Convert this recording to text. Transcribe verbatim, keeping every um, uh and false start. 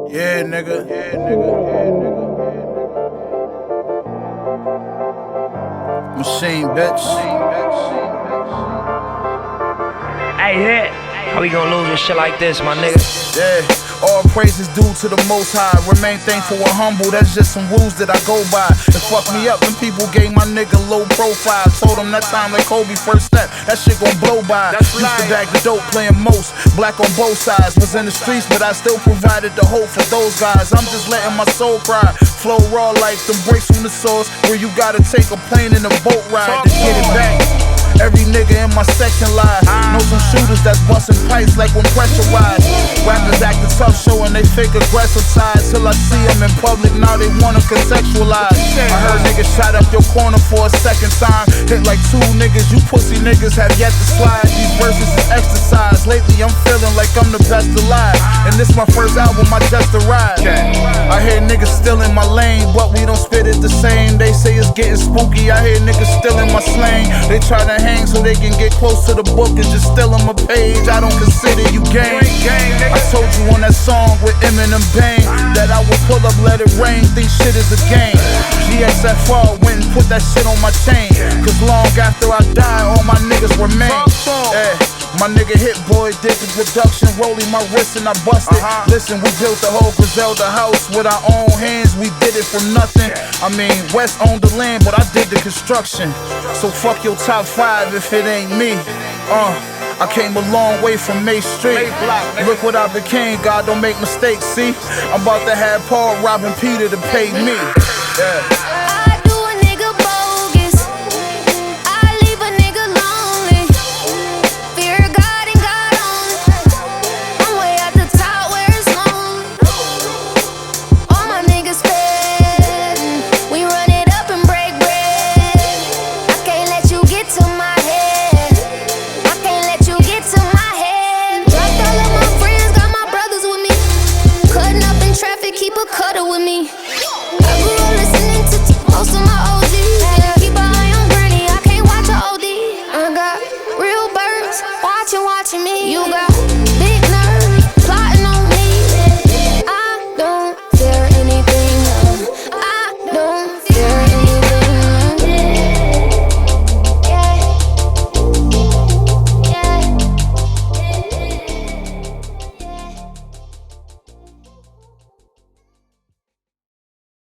Yeah, nigga. Yeah, nigga. Yeah, nigga. Machine, bitch. Hey, hit. How we gonna lose with shit like this, my nigga? Yeah, all praises due to the Most High. Remain thankful and humble, that's just some rules that I go by. It fucked me up when people gave my nigga low profile. Told him that time like Kobe first step, that shit gon' blow by. Used to bag the dope, playing most, black on both sides. Was in the streets, but I still provided the hope for those guys. I'm just letting my soul cry. Flow raw like them breaks from the source, where you gotta take a plane and a boat ride to get it back. Every nigga in my section live. Know some shooters that's busting pipes like when pressurized. Rappers acting tough, showing they fake aggressive sides. Till I see them in public, now they wanna contextualize. I heard niggas shot up your corner for a second time. Hit like two niggas, you pussy niggas have yet to slide. These verses is exercise. Lately I'm feeling like I'm the best alive. And this my first album, I just arrived. I hear niggas still in my lane, but we don't spit it the same. They say it's getting spooky, I hear niggas still in my slang. They try to hang so they can get close to the book and just steal them a page. I don't consider you game. I told you on that song with Eminem Bang that I would pull up, let it rain, think shit is a game. G X F R went and put that shit on my chain, cause long after I die, all my niggas remain. Yeah. My nigga Hit Boy did the production, rolling my wrist and I busted. Uh-huh. Listen, we built the whole Griselda house with our own hands, we did it from nothing. I mean, West owned the land, but I did the construction. So fuck your top five if it ain't me. Uh, I came a long way from May Street. Look what I became, God don't make mistakes, see? I'm about to have Paul robbing Peter to pay me. Yeah.